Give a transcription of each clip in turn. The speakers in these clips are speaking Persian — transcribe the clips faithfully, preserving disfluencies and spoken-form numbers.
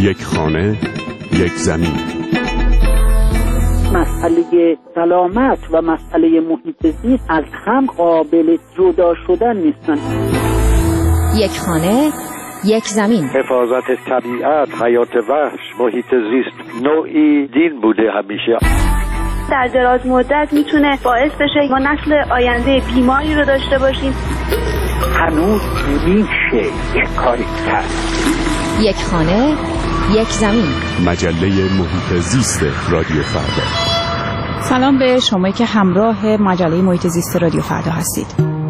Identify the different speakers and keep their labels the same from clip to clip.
Speaker 1: یک خانه، یک زمین.
Speaker 2: مسئله سلامت و مسئله محیط زیست از هم قابل جدا شدن نیستن.
Speaker 3: یک خانه، یک زمین.
Speaker 4: حفاظت طبیعت، حیات وحش، محیط زیست نوعی دین بوده همیشه.
Speaker 5: در دراز مدت میتونه باعث بشه ما نسل آینده بیماری رو داشته باشیم.
Speaker 2: هنوز میشه یک کاری کرد.
Speaker 3: یک خانه، یک زمین.
Speaker 1: مجله محیط زیست رادیو فردا.
Speaker 6: سلام به شما که همراه مجله محیط زیست رادیو فردا هستید.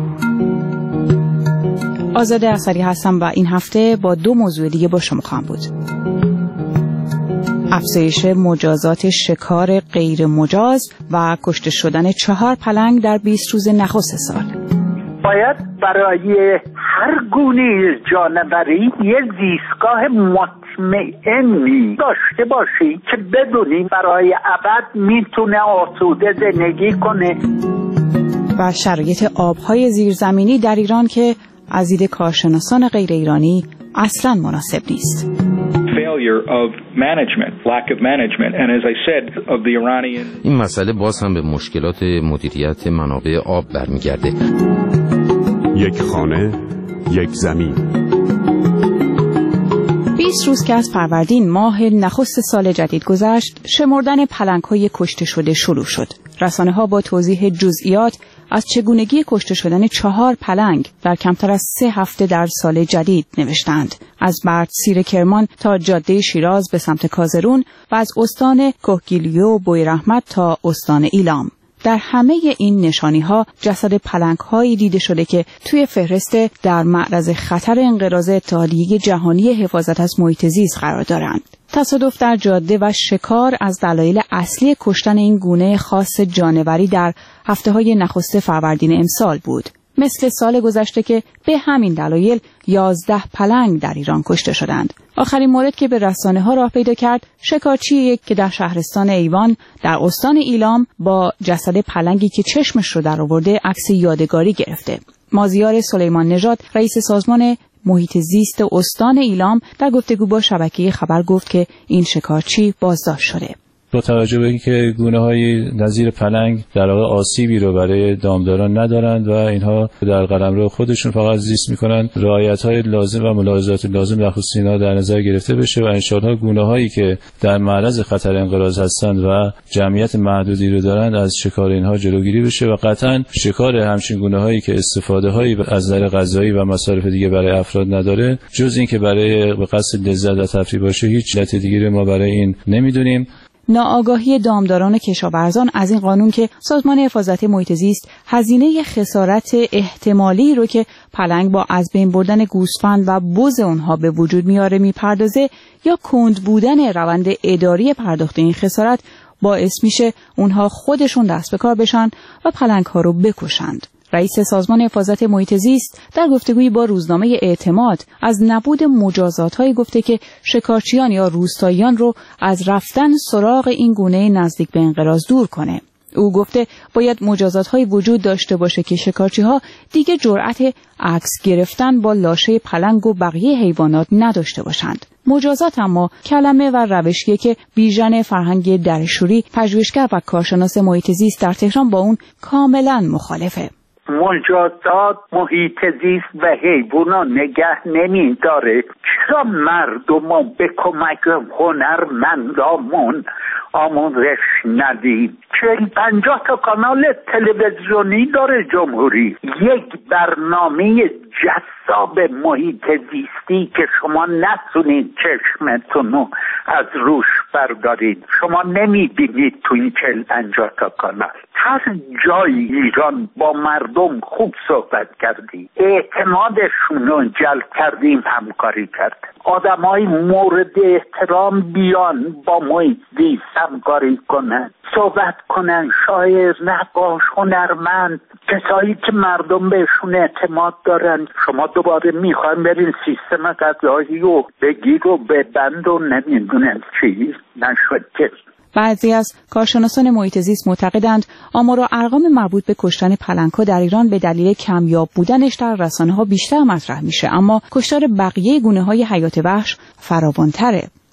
Speaker 6: آزاده اثری هستم و این هفته با دو موضوع دیگه با شما خواهم بود. افزایش مجازات شکار غیر مجاز و کشته شدن چهار پلنگ در بیست روز نخست سال.
Speaker 2: باید برای هر گونه جانوری یه زیستگاه مطمئنی داشته باشی که بدونی برای ابد میتونه آسوده زندگی کنه.
Speaker 6: و شرایط آبهای زیرزمینی در ایران که از دید کارشناسان غیر ایرانی اصلاً مناسب نیست.
Speaker 7: این مسئله باز هم به مشکلات مدیریت منابع آب برمیگرده.
Speaker 1: یک خانه، یک زمین.
Speaker 6: بیست روز که از فروردین ماه نخست سال جدید گذشت، شمردن پلنگ‌های کشته شده شروع شد. رسانه‌ها با توضیح جزئیات از چگونگی کشته شدن چهار پلنگ در کمتر از سه هفته در سال جدید نوشتند. از بردسیر کرمان تا جاده شیراز به سمت کازرون و از استان کهگیلو بویراحمد تا استان ایلام. در همه این نشانی‌ها جسد پلنگ‌هایی دیده شده که توی فهرست در معرض خطر انقراض اتحادیه جهانی حفاظت از محیط زیست قرار دارند. تصادف در جاده و شکار از دلایل اصلی کشتن این گونه خاص جانوری در هفته‌های نخست فروردین امسال بود. مثل سال گذشته که به همین دلایل یازده پلنگ در ایران کشته شدند. آخرین مورد که به رسانه‌ها راه پیدا کرد، شکارچی که در شهرستان ایوان در استان ایلام با جسد پلنگی که چشمش رو در آورده عکس یادگاری گرفته. مازیار سلیمان نژاد، رئیس سازمان محیط زیست استان ایلام، در گفتگو با شبکه خبر گفت که این شکارچی بازداشت شده.
Speaker 8: با توجه به اینکه گونه‌های نظیر پلنگ در واقع آسیبی رو برای دامداران ندارند و اینها در قلمرو خودشون فقط زیست می‌کنند، رعایت‌های لازم و ملاحظات لازم در خصوص اینها در نظر گرفته بشه و ان شاءالله گونه‌هایی که در معرض خطر انقراض هستند و جمعیت محدودی رو دارند از شکار اینها جلوگیری بشه و قطعاً شکار همچین گونه‌هایی که استفاده‌هایی از نظر غذایی و مصارف دیگه برای افراد نداره، جز این که برای به قصد لذت و تفریح باشه، هیچ علت دیگری ما برای این نمی‌دونیم.
Speaker 6: ناآگاهی دامداران و کشاورزان از این قانون که سازمان حفاظت محیط زیست هزینه خسارت احتمالی رو که پلنگ با از بین بردن گوسفند و بز اونها به وجود میاره میپردازه یا کند بودن روند اداری پرداخت این خسارت باعث میشه اونها خودشون دست به کار بشن و پلنگ ها رو بکشند. رئیس سازمان حفاظت محیط زیست در گفتگویی با روزنامه اعتماد از نبود مجازات‌هایی گفته که شکارچیان یا روستاییان رو از رفتن سراغ این گونه نزدیک به انقراض دور کنه. او گفته باید مجازات‌هایی وجود داشته باشه که شکارچی‌ها دیگه جرأت عکس گرفتن با لاشه پلنگ و بقیه حیوانات نداشته باشند. مجازات اما کلمه و روشیه که بیژن فرهنگ درشوری، پژوهشگر و کارشناس محیط زیست در تهران با اون کاملا مخالفه.
Speaker 2: مجازات محیط زیست و حیوانات نگه نمی داره. چرا مردم به کمک هنرمندامون آموزش ندید؟ چهل پنجاه تا کانال تلویزیونی داره جمهوری. یک برنامه جذاب محیط زیستی که شما نتونید چشمتون رو از روش بردارید. شما نمیبینید تو این چهل پنجاه تا کانال. هر جای ایران با مردم خوب صحبت کردیم، اعتمادشون رو جلب کردیم، همکاری کرد. آدمای مورد احترام بیان با محیط زیست همکاری کنن، صحبت کنن، شاعر، نقاش، هنرمند، کسایی که مردم بهشون اعتماد دارن. شما دوباره میخوایم برین سیستم قضایی و بگیر و ببند و نمیدونم چی نشد که.
Speaker 6: بعضی از کارشناسان محیط زیست معتقدند آمار و ارقام مربوط به کشتن پلنگ‌ها در ایران به دلیل کمیاب بودنش در رسانه‌ها بیشتر مطرح میشه، اما کشتار بقیه گونه‌های حیات وحش فراوان‌تره.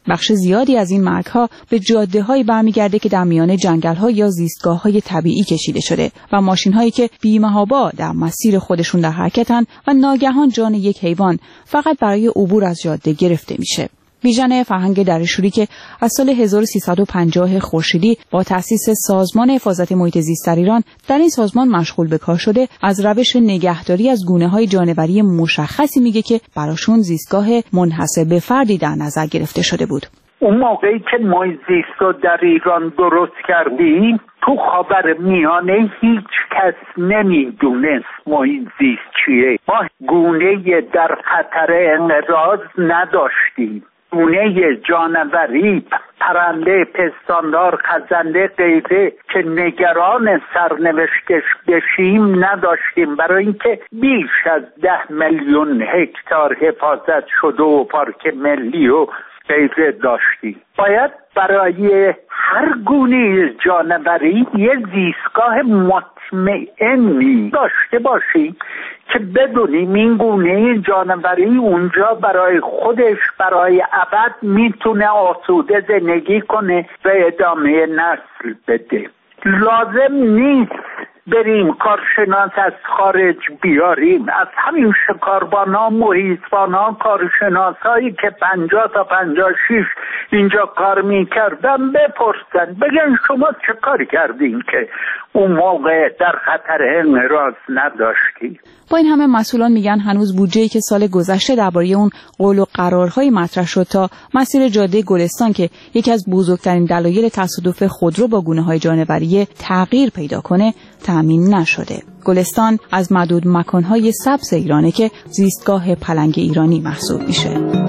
Speaker 6: بخش زیادی از این مرگ‌ها به جاده‌هایی برمیگرده که در میان جنگل‌ها یا زیستگاه‌های طبیعی کشیده شده و ماشین‌هایی که بی‌محابا در مسیر خودشون در حرکتن و ناگهان جان یک حیوان فقط برای عبور از جاده گرفته میشه. بیژن فرهنگ درشوری که از سال هزار و سیصد و پنجاه خورشیدی با تأسیس سازمان حفاظت محیط زیست در ایران در این سازمان مشغول به کار شده، از روش نگهداری از گونه‌های جانوری مشخصی میگه که براشون زیستگاه منحصر به فردی در نظر گرفته شده بود.
Speaker 2: اون موقعی که محیط زیست رو در ایران درست کردیم، تو خاورمیانه هیچ کس نمیدونست محیط زیست چیه. ما گونه در خطر انقراض نداشتیم. گونه جانوری، پرنده، پستاندار، خزنده، غیره که نگران سرنوشتش بشیم نداشتیم، برای اینکه بیش از ده میلیون هکتار حفاظت شده و پارک ملی و غیره داشتیم. باید برای هر گونه جانوری یه زیستگاه مطمئنی داشته باشیم که بدونیم این گونه جانوری اونجا برای خودش برای ابد میتونه آسوده زندگی کنه و ادامه نسل بده. لازم نیست بریم کارشناس از خارج بیاریم، از همین شکاربانا، محیطبانا، کارشناس هایی که پنجاه تا پنجاه شیش اینجا کار میکردن بپرسن، بگن شما چه کار کردین که اون موقع در خطر انقراض نداشتیم.
Speaker 6: با این همه مسئولان میگن هنوز بودجه‌ای که سال گذشته درباره اون قول و قرارهای مطرح شد تا مسیر جاده گلستان که یکی از بزرگترین دلایل تصادف خودرو با گونه‌های جانوری تغییر پیدا کنه تامین نشده. گلستان از معدود مکان‌های سبز ایرانه که زیستگاه پلنگ ایرانی محسوب میشه.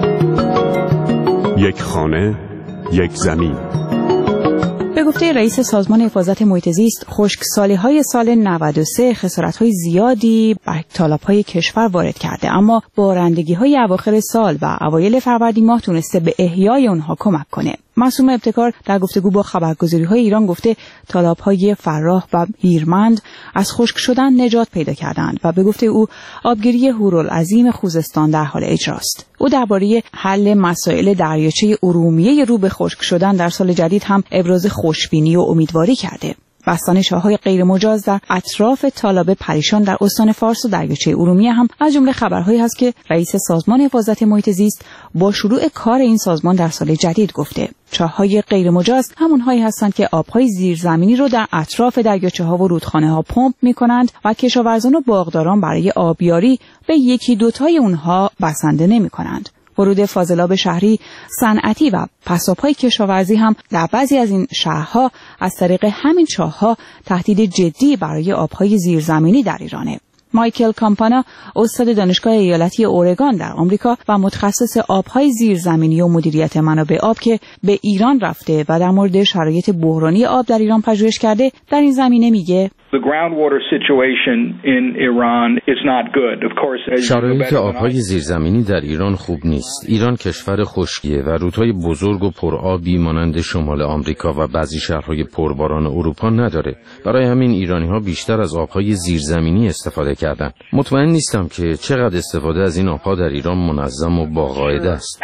Speaker 1: یک خانه، یک زمین.
Speaker 6: به گفته رئیس سازمان حفاظت محیط زیست، خشکسالی‌های سال نود و سه خسارت‌های زیادی بر تالاب‌های کشور وارد کرده، اما بارندگی‌های اواخر سال و اوایل فروردین ماه تونسته به احیای اونها کمک کنه. معصومه ابتکار در گفتگو با خبرگزاری‌های ایران گفته تالاب‌های فراه و هیرمند از خشک شدن نجات پیدا کردند و به گفته او آبگیری هورالعظیم خوزستان در حال اجراست. او درباره حل مسائل دریاچه ارومیه رو به خشک شدن در سال جدید هم ابراز خوشبینی و امیدواری کرده. بستان شاه‌های غیرمجاز در اطراف تالاب پریشان در استان فارس و دریاچه ارومیه هم از جمله خبرهایی هست که رئیس سازمان حفاظت محیط زیست با شروع کار این سازمان در سال جدید گفته. چاه‌های غیرمجاز همونهایی هستند که آب‌های زیرزمینی رو در اطراف دریاچه‌ها و رودخانه‌ها پمپ می‌کنند و کشاورزان و باغداران برای آبیاری به یکی دوتای اونها بسنده نمی‌کنند. ورود فاضلاب شهری، صنعتی و پساب‌های کشاورزی هم در بعضی از این شهرها از طریق همین چاه‌ها تهدید جدی برای آب‌های زیرزمینی در ایرانه. مایکل کامپانا، استاد دانشگاه ایالتی اورگان در آمریکا و متخصص آب‌های زیرزمینی و مدیریت منابع آب که به ایران رفته و در مورد شرایط بحرانی آب در ایران پژوهش کرده، در این زمینه میگه
Speaker 7: شرایط آب‌های زیرزمینی در ایران خوب نیست. ایران کشور خشکیه و رودهای بزرگ و پرآبی مانند شمال آمریکا و بعضی شهرهای پرباران اروپا نداره. برای همین ایرانی‌ها بیشتر از آب‌های زیرزمینی استفاده کردن. مطمئن نیستم که چقدر استفاده از این آب‌ها در ایران منظم و با قاعده است.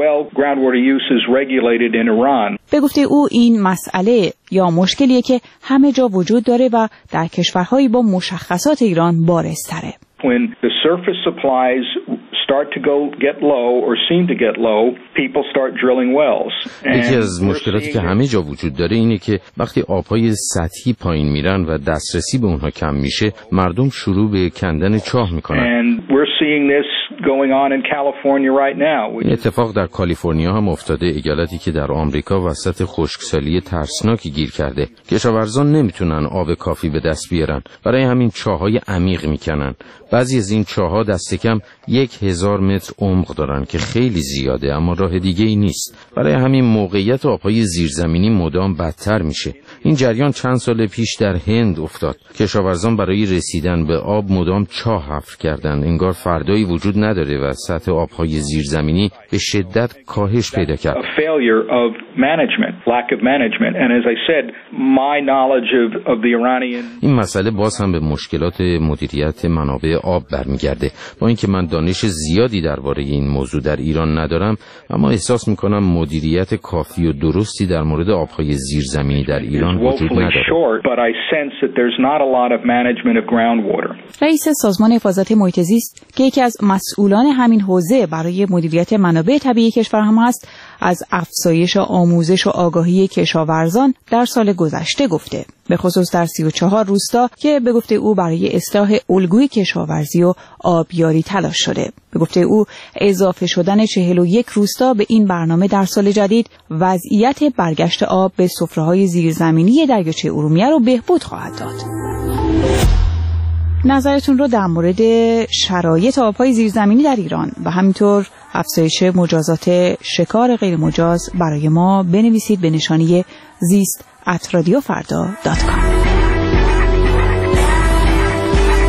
Speaker 6: به گفته او این مسئله یا مشکلیه که همه جا وجود داره و در کشورهایی با مشخصات ایران بارزتره.
Speaker 9: When the surface supplies start to go get low or seem to get low, people start drilling wells.
Speaker 7: یکی از مشکلاتی که همه جا وجود داره اینه که وقتی آب‌های سطحی پایین میرن و دسترسی به اونها کم میشه، مردم شروع به کندن چاه میکنن.
Speaker 9: And we're seeing this going on in California right now.
Speaker 7: این اتفاق در کالیفرنیا هم افتاده، ایالتی که در آمریکا وسط خشکسالی ترسناکی گیر کرده. کشاورزان نمیتونن آب کافی به دست بیارن، برای همین چاه‌های عمیق میکنن. بعضی از این چاه‌ها دست کم یک هزار متر عمق دارن که خیلی زیاده، اما راه دیگه ای نیست. برای همین موقعیت آب‌های زیرزمینی مدام بدتر میشه. این جریان چند سال پیش در هند افتاد. کشاورزان برای رسیدن به آب مدام چاه حفر کردند، انگار فردایی وجود نداره نداره و سطح آبهای زیرزمینی به شدت کاهش پیدا کرد. این مسئله باز هم به مشکلات مدیریت منابع آب برمیگرده. با اینکه من دانش زیادی درباره این موضوع در ایران ندارم، اما احساس میکنم مدیریت کافی و درستی در مورد آبهای زیرزمینی در ایران وجود نداره.
Speaker 6: رئیس سازمان حفاظت محیط زیست که یکی از مسئولان همین حوزه برای مدیریت منابع طبیعی کشور هم است، از افزایش آموزش و آگاهی کشاورزان در سال گذشته گفته، به خصوص در سی و چهار روستا که به گفته او برای اصلاح الگوی کشاورزی و آبیاری تلاش شده. به گفته او اضافه شدن چهل و یک روستا به این برنامه در سال جدید وضعیت برگشت آب به سفره‌های زیرزمینی دریاچه ارومیه رو بهبود خواهد داد. نظرتون رو در مورد شرایط آبهای زیرزمینی در ایران و همینطور افزایش مجازات شکار غیر مجاز برای ما بنویسید به نشانی زیست ات رادیو فردا دات کام.